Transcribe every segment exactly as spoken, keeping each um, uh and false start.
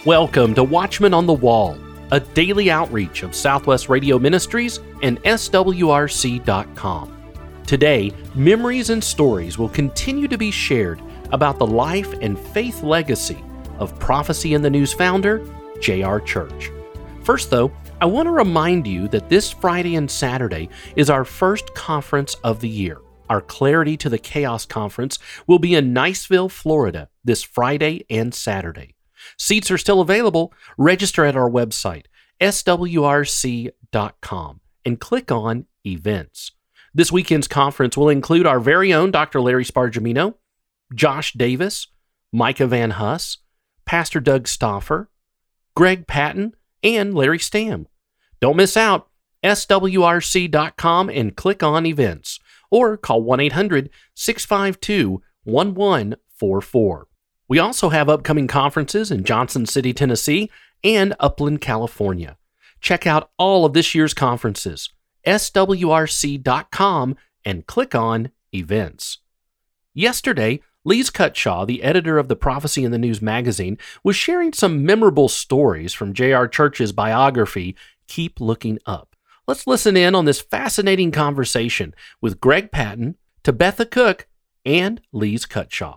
Welcome to Watchman on the Wall, a daily outreach of Southwest Radio Ministries and S W R C dot com. Today, memories and stories will continue to be shared about the life and faith legacy of Prophecy in the News founder, J R. Church. First, though, I want to remind you that this Friday and Saturday is our first conference of the year. Our Clarity to the Chaos Conference will be in Niceville, Florida, this Friday and Saturday. Seats are still available. Register at our website, S W R C dot com, and click on Events. This weekend's conference will include our very own Doctor Larry Spargimino, Josh Davis, Micah Van Huss, Pastor Doug Stauffer, Greg Patton, and Larry Stamm. Don't miss out. S W R C dot com and click on Events, or call one eight hundred, six five two, one one four four. We also have upcoming conferences in Johnson City, Tennessee, and Upland, California. Check out all of this year's conferences, S W R C dot com, and click on Events. Yesterday, Lise Cutshaw, the editor of the Prophecy in the News magazine, was sharing some memorable stories from J R. Church's biography, Keep Looking Up. Let's listen in on this fascinating conversation with Greg Patton, Tabitha Cook, and Lise Cutshaw.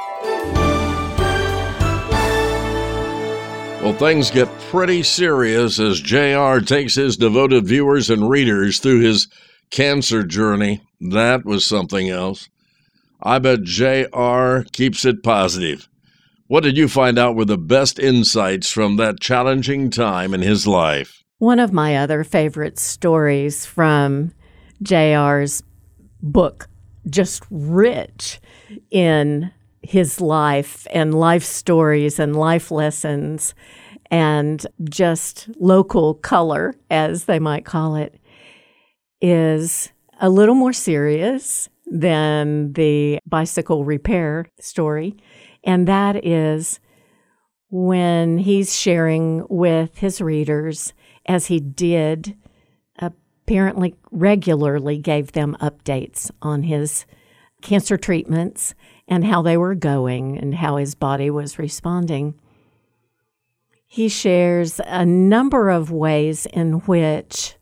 Well, things get pretty serious as J R takes his devoted viewers and readers through his cancer journey. That was something else. I bet J R keeps it positive. What did you find out were the best insights from that challenging time in his life? One of my other favorite stories from J R's book, just rich in his life and life stories and life lessons and just local color, as they might call it, is a little more serious than the bicycle repair story. And that is when he's sharing with his readers, as he did, apparently regularly gave them updates on his cancer treatments and how they were going and how his body was responding. He shares a number of ways in which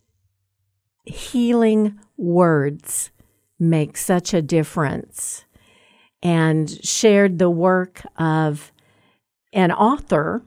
healing words make such a difference, and shared the work of an author,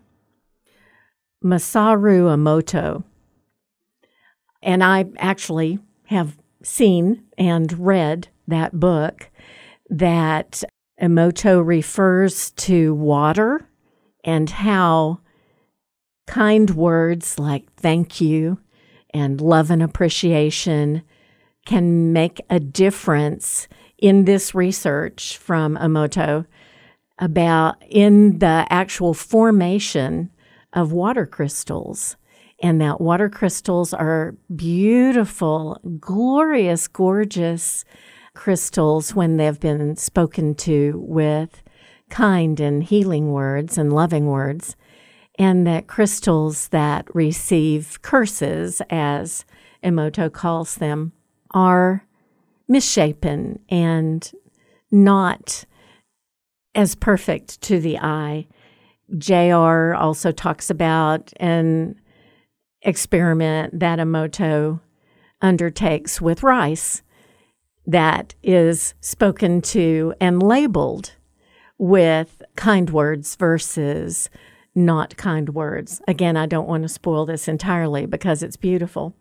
Masaru Emoto. And I actually have seen and read that book, that Emoto refers to water and how kind words like thank you and love and appreciation can make a difference in this research from Emoto about in the actual formation of water crystals. And that water crystals are beautiful, glorious, gorgeous crystals when they've been spoken to with kind and healing words and loving words, and that crystals that receive curses, as Emoto calls them, are misshapen and not as perfect to the eye. J R also talks about an experiment that Emoto undertakes with rice that is spoken to and labeled with kind words versus not kind words. Again, I don't want to spoil this entirely because it's beautiful.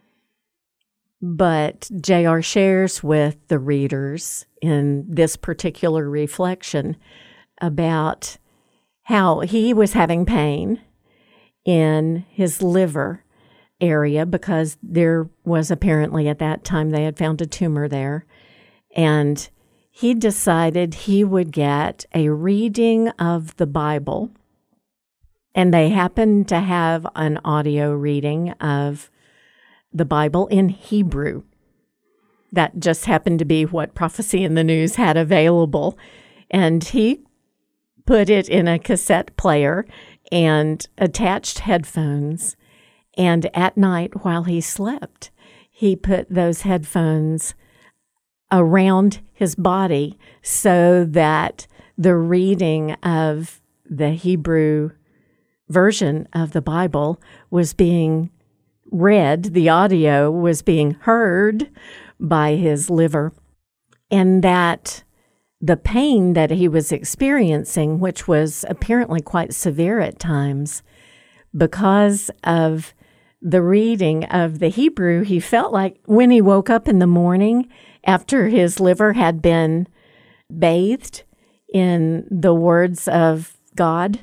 But J R shares with the readers in this particular reflection about how he was having pain in his liver area because there was apparently at that time they had found a tumor there. And he decided he would get a reading of the Bible. And they happened to have an audio reading of the Bible in Hebrew. That just happened to be what Prophecy in the News had available. And he put it in a cassette player and attached headphones. And at night while he slept, he put those headphones around his body so that the reading of the Hebrew version of the Bible was being read, the audio was being heard by his liver, and that the pain that he was experiencing, which was apparently quite severe at times, because of the reading of the Hebrew, he felt like when he woke up in the morning after his liver had been bathed in the words of God,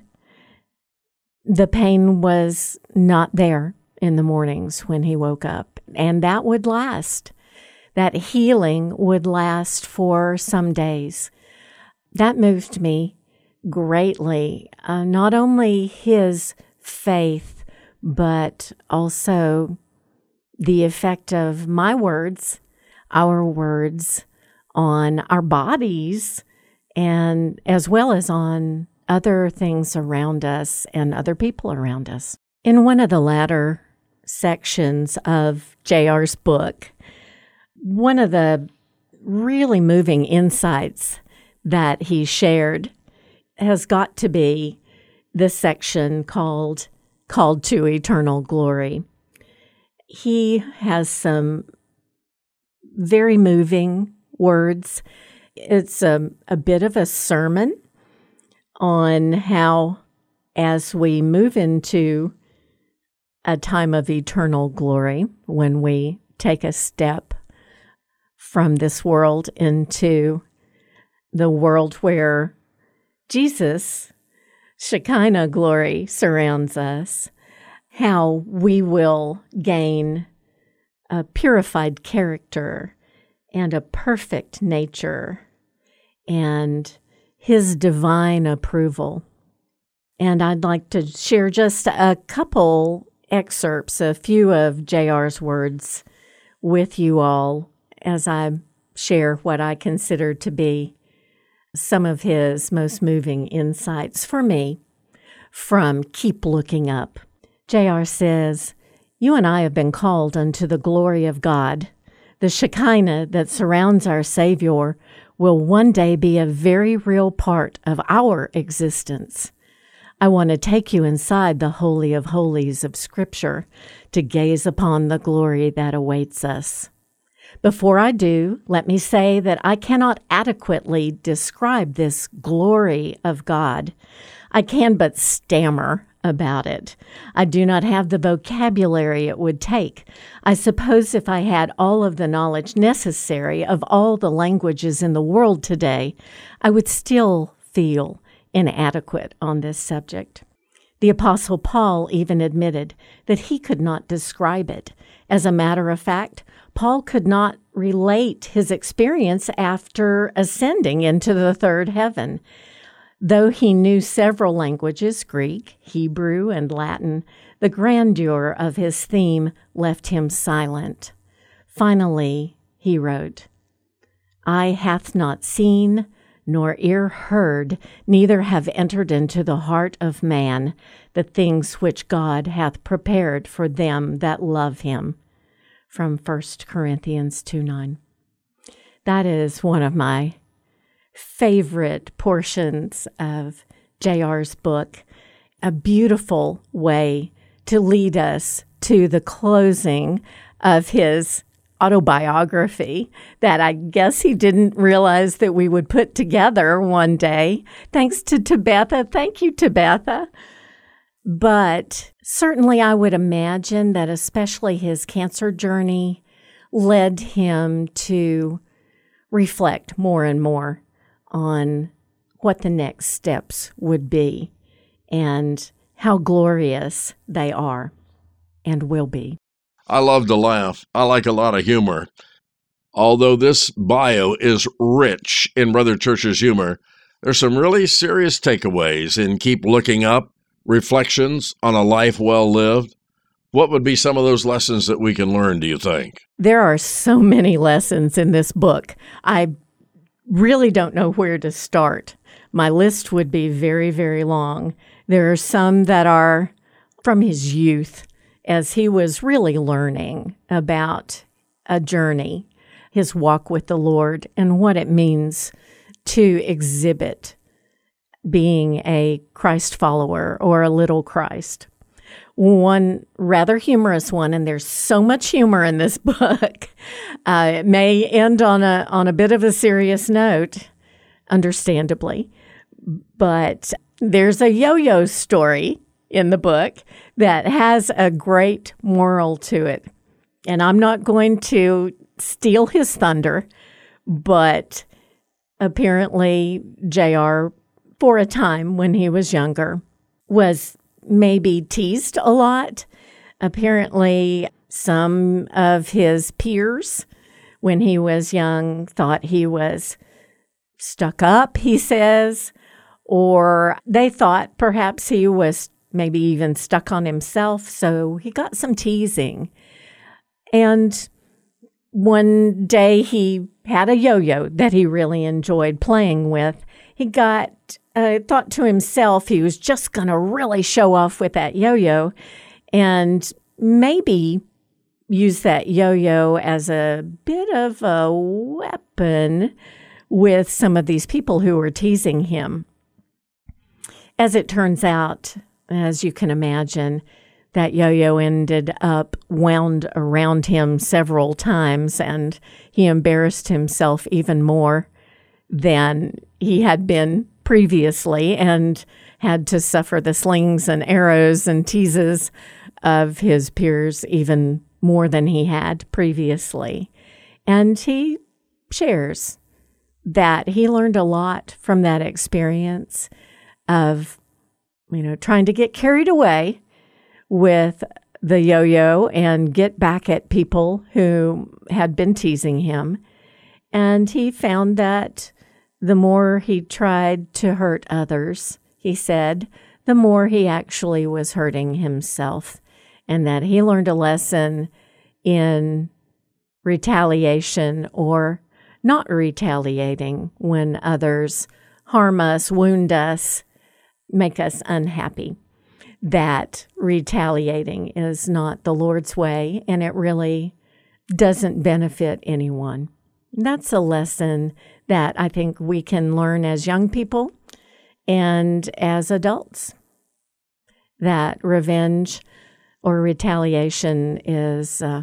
the pain was not there in the mornings when he woke up. And that would last. That healing would last for some days. That moved me greatly. Uh, not only his faith, but also the effect of my words, our words, on our bodies, and as well as on other things around us and other people around us. In one of the latter sections of J R's book, one of the really moving insights that he shared has got to be this section called Called to Eternal Glory. He has some very moving words. It's a, a bit of a sermon on how, as we move into a time of eternal glory, when we take a step from this world into the world where Jesus, Shekinah glory, surrounds us, how we will gain a purified character and a perfect nature and his divine approval. And I'd like to share just a couple excerpts, a few of J R's words with you all as I share what I consider to be some of his most moving insights for me from Keep Looking Up. J R says, "You and I have been called unto the glory of God. The Shekinah that surrounds our Savior will one day be a very real part of our existence. I want to take you inside the Holy of Holies of Scripture to gaze upon the glory that awaits us. Before I do, let me say that I cannot adequately describe this glory of God. I can but stammer about it. I do not have the vocabulary it would take. I suppose if I had all of the knowledge necessary of all the languages in the world today, I would still feel inadequate on this subject. The Apostle Paul even admitted that he could not describe it. As a matter of fact, Paul could not relate his experience after ascending into the third heaven. Though he knew several languages, Greek, Hebrew, and Latin, the grandeur of his theme left him silent. Finally, he wrote, "Eye hath not seen, nor ear heard, neither have entered into the heart of man the things which God hath prepared for them that love him." From First Corinthians two nine. That is one of my favorite portions of J R's book, a beautiful way to lead us to the closing of his autobiography that I guess he didn't realize that we would put together one day. Thanks to Tabitha. Thank you, Tabitha. But certainly I would imagine that especially his cancer journey led him to reflect more and more on what the next steps would be and how glorious they are and will be. I love to laugh. I like a lot of humor. Although this bio is rich in Brother Church's humor, there's some really serious takeaways in Keep Looking Up, reflections on a life well lived. What would be some of those lessons that we can learn, do you think? There are so many lessons in this book. I really don't know where to start. My list would be very, very long. There are some that are from his youth, as he was really learning about a journey, his walk with the Lord, and what it means to exhibit being a Christ follower or a little Christ. One rather humorous one, and there's so much humor in this book. Uh, it may end on a on a bit of a serious note, understandably, but there's a yo-yo story in the book that has a great moral to it. And I'm not going to steal his thunder, but apparently J R, for a time when he was younger, was maybe teased a lot. Apparently, some of his peers, when he was young, thought he was stuck up, he says, or they thought perhaps he was maybe even stuck on himself, so he got some teasing. And one day he had a yo-yo that he really enjoyed playing with. He got uh, thought to himself he was just going to really show off with that yo-yo and maybe use that yo-yo as a bit of a weapon with some of these people who were teasing him. As it turns out, as you can imagine, that yo-yo ended up wound around him several times, and he embarrassed himself even more than he had been previously and had to suffer the slings and arrows and teases of his peers even more than he had previously. And he shares that he learned a lot from that experience of, you know, trying to get carried away with the yo-yo and get back at people who had been teasing him. And he found that the more he tried to hurt others, he said, the more he actually was hurting himself, and that he learned a lesson in retaliation or not retaliating when others harm us, wound us, make us unhappy. That retaliating is not the Lord's way, and it really doesn't benefit anyone. That's a lesson that I think we can learn as young people and as adults, that revenge or retaliation is uh,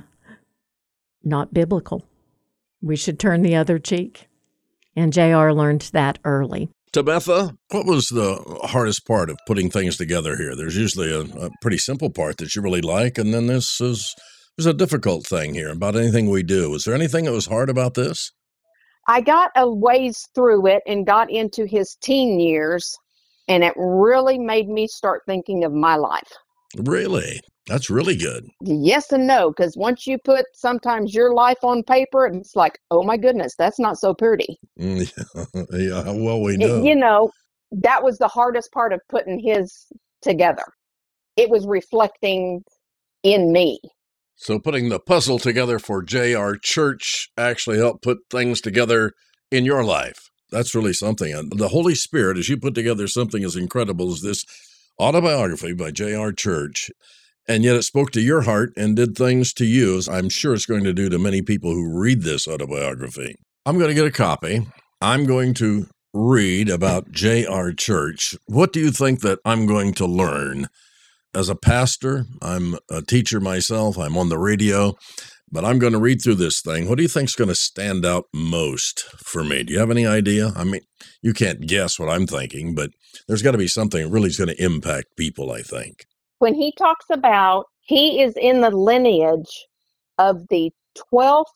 not biblical. We should turn the other cheek. And J R learned that early. Tabitha, what was the hardest part of putting things together here? There's usually a, a pretty simple part that you really like, and then this is there's a difficult thing here about anything we do. Was there anything that was hard about this? I got a ways through it and got into his teen years, and it really made me start thinking of my life. Really? That's really good. Yes and no, because once you put sometimes your life on paper, it's like, oh my goodness, that's not so pretty. Yeah, yeah, well, we know. You know, that was the hardest part of putting his together. It was reflecting in me. So putting the puzzle together for J R Church actually helped put things together in your life. That's really something. And the Holy Spirit, as you put together something as incredible as this autobiography by J R Church, and yet it spoke to your heart and did things to you, as I'm sure it's going to do to many people who read this autobiography. I'm going to get a copy. I'm going to read about J R Church. What do you think that I'm going to learn? As a pastor, I'm a teacher myself, I'm on the radio, but I'm going to read through this thing. What do you think is going to stand out most for me? Do you have any idea? I mean, you can't guess what I'm thinking, but there's got to be something that really is going to impact people, I think. When he talks about he is in the lineage of the twelfth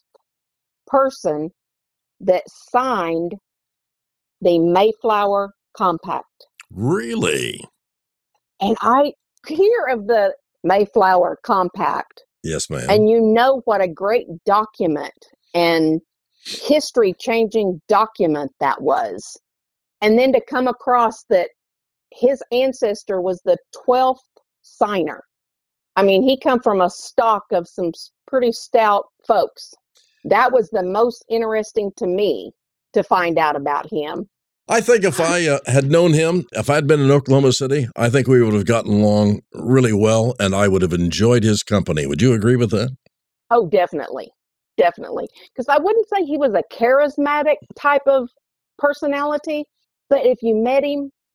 person that signed the Mayflower Compact. Really? And I hear of the Mayflower Compact. Yes, ma'am. And you know what a great document and history-changing document that was. And then to come across that his ancestor was the twelfth signer. I mean, he come from a stock of some pretty stout folks. That was the most interesting to me to find out about him. I think if I uh, had known him, if I'd been in Oklahoma City, I think we would have gotten along really well, and I would have enjoyed his company. Would you agree with that? Oh, definitely. Definitely. Because I wouldn't say he was a charismatic type of personality, but if you met him,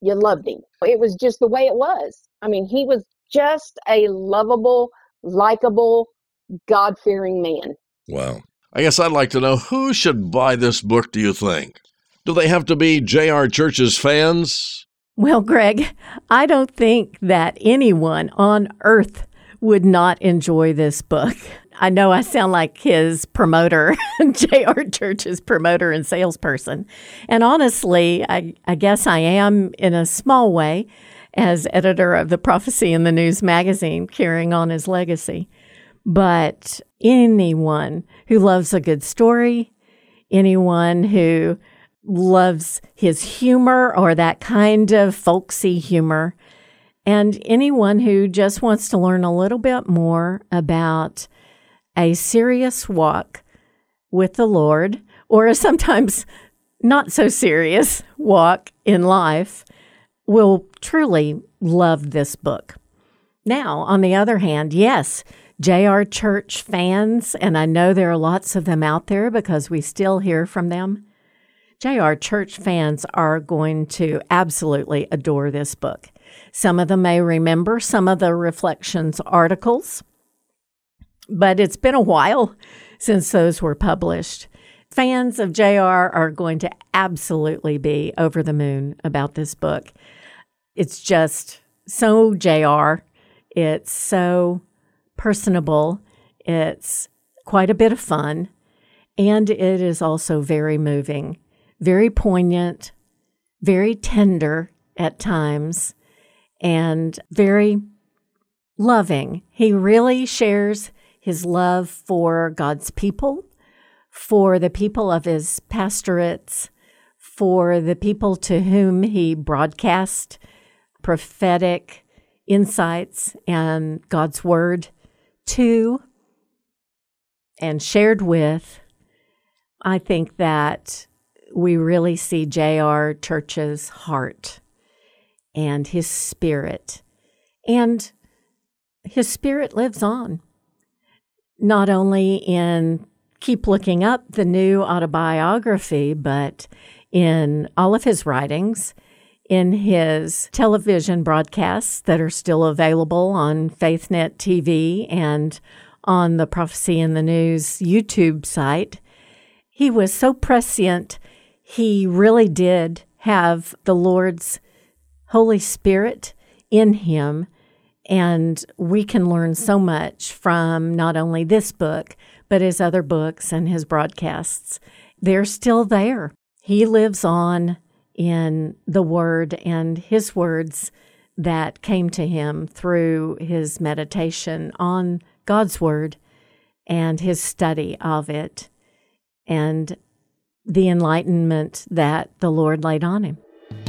you loved him. It was just the way it was. I mean, he was just a lovable, likable, God-fearing man. Wow. I guess I'd like to know, who should buy this book, do you think? Do they have to be J R. Church's fans? Well, Greg, I don't think that anyone on earth would not enjoy this book. I know I sound like his promoter, J R. Church's promoter and salesperson. And honestly, I, I guess I am in a small way as editor of the Prophecy in the News magazine, carrying on his legacy. But anyone who loves a good story, anyone who loves his humor or that kind of folksy humor, and anyone who just wants to learn a little bit more about a serious walk with the Lord, or a sometimes not so serious walk in life, will truly love this book. Now, on the other hand, yes, J R. Church fans, and I know there are lots of them out there because we still hear from them, J R. Church fans are going to absolutely adore this book. Some of them may remember some of the Reflections articles, but it's been a while since those were published. Fans of J R are going to absolutely be over the moon about this book. It's just so J R. It's so personable. It's quite a bit of fun. And it is also very moving, very poignant, very tender at times, and very loving. He really shares his love for God's people, for the people of his pastorates, for the people to whom he broadcast prophetic insights and God's word to and shared with. I think that we really see J R. Church's heart and his spirit. And his spirit lives on, not only in Keep Looking Up, the new autobiography, but in all of his writings, in his television broadcasts that are still available on FaithNet T V and on the Prophecy in the News YouTube site. He was so prescient. He really did have the Lord's Holy Spirit in him, and we can learn so much from not only this book, but his other books and his broadcasts. They're still there. He lives on in the Word and his words that came to him through his meditation on God's Word and his study of it and the enlightenment that the Lord laid on him.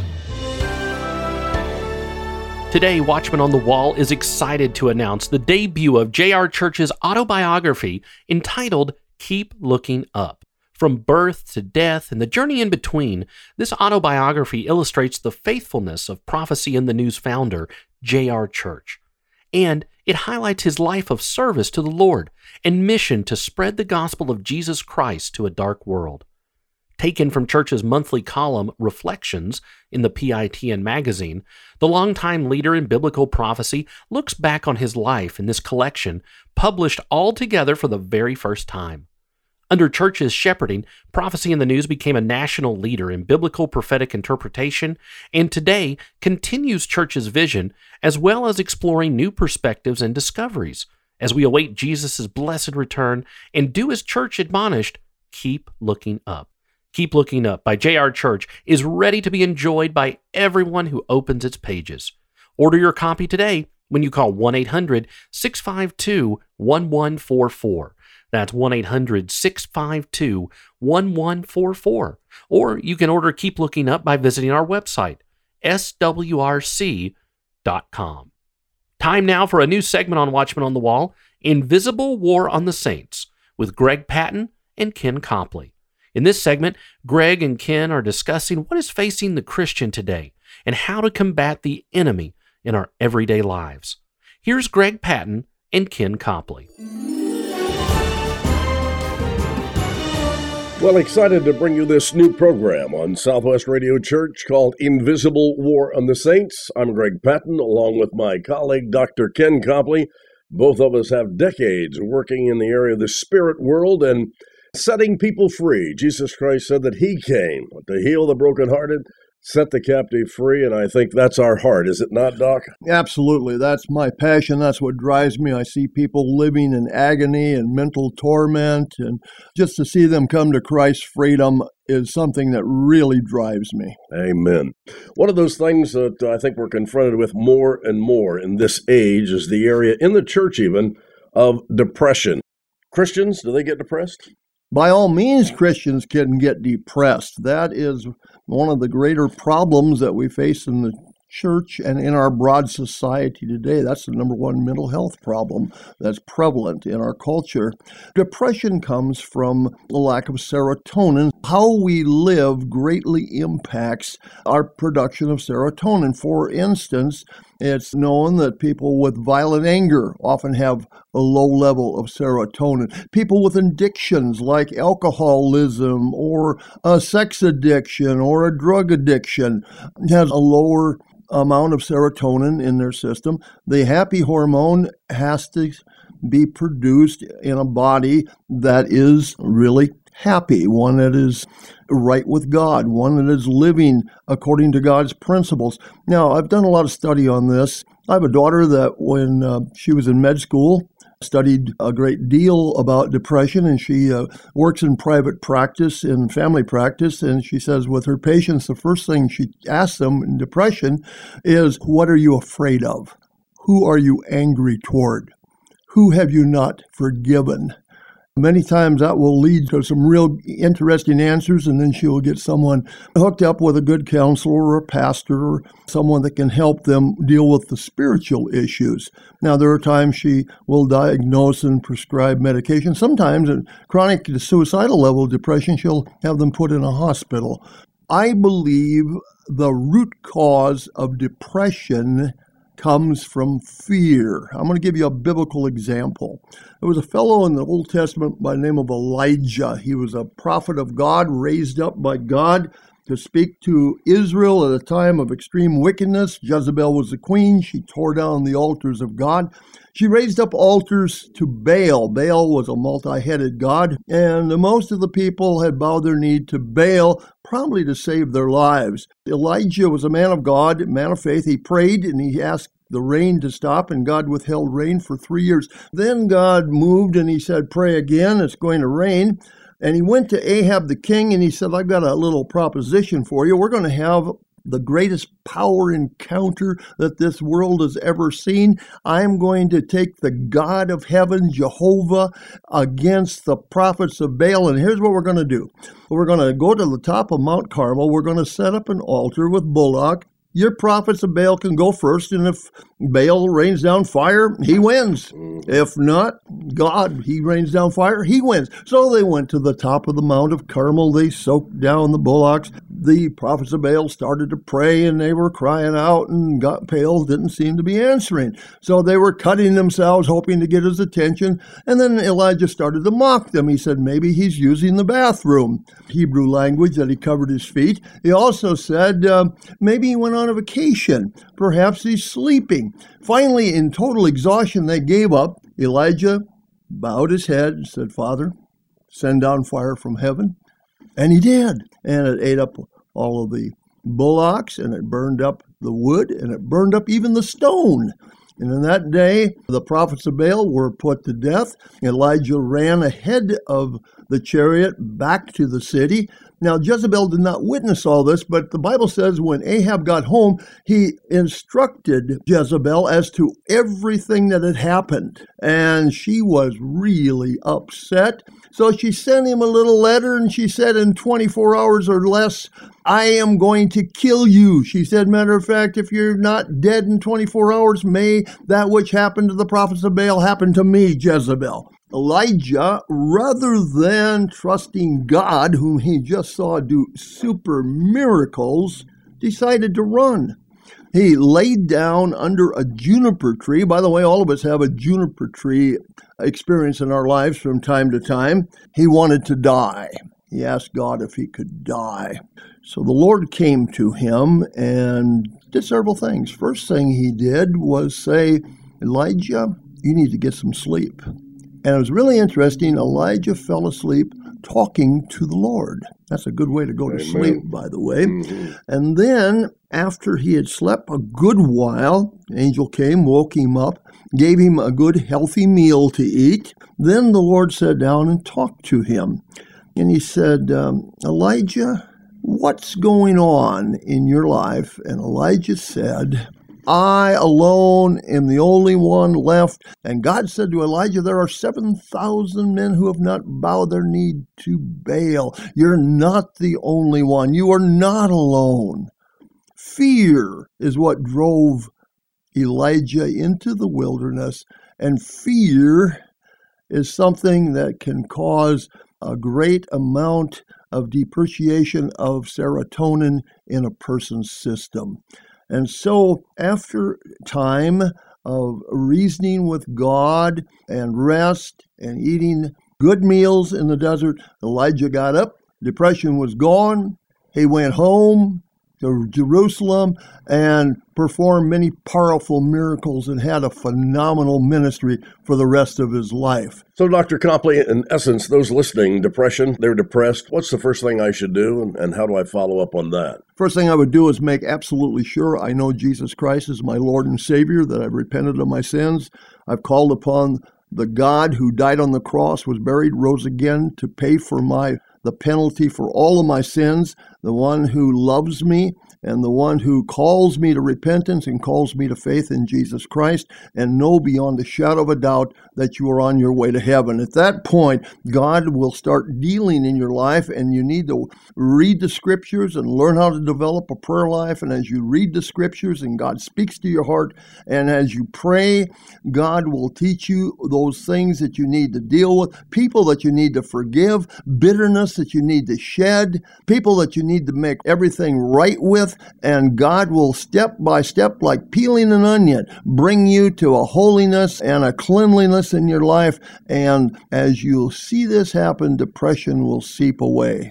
Today, Watchman on the Wall is excited to announce the debut of J R. Church's autobiography entitled Keep Looking Up. From birth to death and the journey in between, this autobiography illustrates the faithfulness of Prophecy in the News founder, J R. Church. And it highlights his life of service to the Lord and mission to spread the gospel of Jesus Christ to a dark world. Taken from Church's monthly column, Reflections, in the P I T N magazine, the longtime leader in biblical prophecy looks back on his life in this collection, published all together for the very first time. Under Church's shepherding, Prophecy in the News became a national leader in biblical prophetic interpretation, and today continues Church's vision, as well as exploring new perspectives and discoveries, as we await Jesus' blessed return and do as Church admonished, keep looking up. Keep Looking Up by J R. Church is ready to be enjoyed by everyone who opens its pages. Order your copy today when you call one eight hundred six five two one one four four. That's one eight hundred six five two one one four four. Or you can order Keep Looking Up by visiting our website, S W R C dot com. Time now for a new segment on Watchman on the Wall, Invisible War on the Saints, with Greg Patton and Ken Copley. In this segment, Greg and Ken are discussing what is facing the Christian today and how to combat the enemy in our everyday lives. Here's Greg Patton and Ken Copley. Well, excited to bring you this new program on Southwest Radio Church called Invisible War on the Saints. I'm Greg Patton, along with my colleague, Doctor Ken Copley. Both of us have decades working in the area of the spirit world and setting people free. Jesus Christ said that he came to heal the brokenhearted, set the captive free, and I think that's our heart, is it not, Doc? Absolutely. That's my passion. That's what drives me. I see people living in agony and mental torment, and just to see them come to Christ's freedom is something that really drives me. Amen. One of those things that I think we're confronted with more and more in this age is the area, in the church even, of depression. Christians, do they get depressed? By all means, Christians can get depressed. That is one of the greater problems that we face in the church and in our broad society today. That's the number one mental health problem that's prevalent in our culture. Depression comes from the lack of serotonin. How we live greatly impacts our production of serotonin. For instance, it's known that people with violent anger often have a low level of serotonin. People with addictions like alcoholism or a sex addiction or a drug addiction has a lower amount of serotonin in their system. The happy hormone has to be produced in a body that is really happy, one that is right with God, one that is living according to God's principles. Now, I've done a lot of study on this. I have a daughter that when uh, she was in med school, studied a great deal about depression, and she uh, works in private practice, in family practice, and she says with her patients, the first thing she asks them in depression is, what are you afraid of? Who are you angry toward? Who have you not forgiven? Many times that will lead to some real interesting answers, and then she will get someone hooked up with a good counselor or a pastor or someone that can help them deal with the spiritual issues. Now, there are times she will diagnose and prescribe medication. Sometimes in chronic suicidal level depression, she'll have them put in a hospital. I believe the root cause of depression comes from fear. I'm going to give you a biblical example. There was a fellow in the Old Testament by the name of Elijah. He was a prophet of God, raised up by God to speak to Israel at a time of extreme wickedness. Jezebel was the queen. She tore down the altars of God. She raised up altars to Baal. Baal was a multi-headed god, and most of the people had bowed their knee to Baal, probably to save their lives. Elijah was a man of God, a man of faith. He prayed and he asked the rain to stop, and God withheld rain for three years. Then God moved and he said, pray again, it's going to rain. And he went to Ahab the king and he said, I've got a little proposition for you. We're going to have the greatest power encounter that this world has ever seen. I'm going to take the God of heaven, Jehovah, against the prophets of Baal. And here's what we're going to do. We're going to go to the top of Mount Carmel. We're going to set up an altar with bullock. Your prophets of Baal can go first, and if Baal rains down fire, he wins. If not, God, he rains down fire, he wins. So they went to the top of the Mount of Carmel. They soaked down the bullocks. The prophets of Baal started to pray, and they were crying out, and God, Baal didn't seem to be answering. So they were cutting themselves, hoping to get his attention. And then Elijah started to mock them. He said, maybe he's using the bathroom, Hebrew language that he covered his feet. He also said, uh, maybe he went on a vacation. Perhaps he's sleeping. Finally, in total exhaustion, they gave up. Elijah bowed his head and said, Father, send down fire from heaven. And he did. And it ate up all of the bullocks, and it burned up the wood, and it burned up even the stone. And in that day, the prophets of Baal were put to death. Elijah ran ahead of the chariot back to the city. Now, Jezebel did not witness all this, but the Bible says when Ahab got home, he instructed Jezebel as to everything that had happened. And she was really upset. So she sent him a little letter, and she said, in twenty-four hours or less, I am going to kill you. She said, matter of fact, if you're not dead in twenty-four hours, may that which happened to the prophets of Baal happen to me, Jezebel. Elijah, rather than trusting God, whom he just saw do super miracles, decided to run. He laid down under a juniper tree. By the way, all of us have a juniper tree experience in our lives from time to time. He wanted to die. He asked God if he could die. So the Lord came to him and did several things. First thing he did was say, Elijah, you need to get some sleep. And it was really interesting. Elijah fell asleep talking to the Lord. That's a good way to go to Amen. sleep, by the way. Mm-hmm. And then, after he had slept a good while, the angel came, woke him up, gave him a good, healthy meal to eat. Then the Lord sat down and talked to him. And he said, um, Elijah, what's going on in your life? And Elijah said, I alone am the only one left. And God said to Elijah, there are seven thousand men who have not bowed their knee to Baal. You're not the only one. You are not alone. Fear is what drove Elijah into the wilderness. And fear is something that can cause a great amount of depreciation of serotonin in a person's system. And so after time of reasoning with God and rest and eating good meals in the desert, Elijah got up, depression was gone, he went home to Jerusalem and performed many powerful miracles and had a phenomenal ministry for the rest of his life. So, Doctor Copley, in essence, those listening, depression, they're depressed. What's the first thing I should do, and, and how do I follow up on that? First thing I would do is make absolutely sure I know Jesus Christ is my Lord and Savior, that I've repented of my sins. I've called upon the God who died on the cross, was buried, rose again to pay for my the penalty for all of my sins, the one who loves me and the one who calls me to repentance and calls me to faith in Jesus Christ, and know beyond a shadow of a doubt that you are on your way to heaven. At that point, God will start dealing in your life, and you need to read the scriptures and learn how to develop a prayer life. And as you read the scriptures and God speaks to your heart, and as you pray, God will teach you those things that you need to deal with, people that you need to forgive, bitterness that you need to shed, people that you need to make everything right with, and God will step by step, like peeling an onion, bring you to a holiness and a cleanliness in your life. And as you'll see this happen, depression will seep away.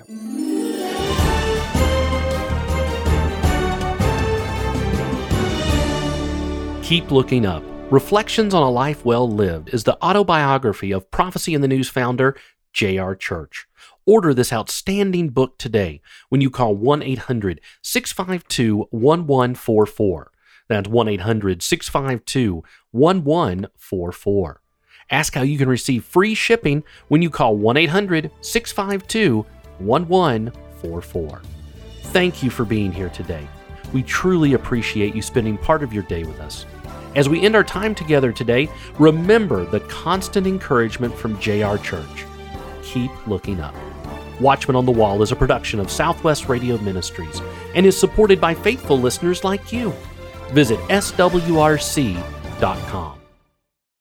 Keep Looking Up. Reflections on a Life Well Lived is the autobiography of Prophecy in the News founder J R Church. Order this outstanding book today when you call one eight hundred, six five two, one one four four. That's one eight hundred, six five two, one one four four. Ask how you can receive free shipping when you call one eight hundred, six five two, one one four four. Thank you for being here today. We truly appreciate you spending part of your day with us. As we end our time together today, remember the constant encouragement from J R Church. Keep looking up. Watchman on the Wall is a production of Southwest Radio Ministries and is supported by faithful listeners like you. Visit S W R C dot com.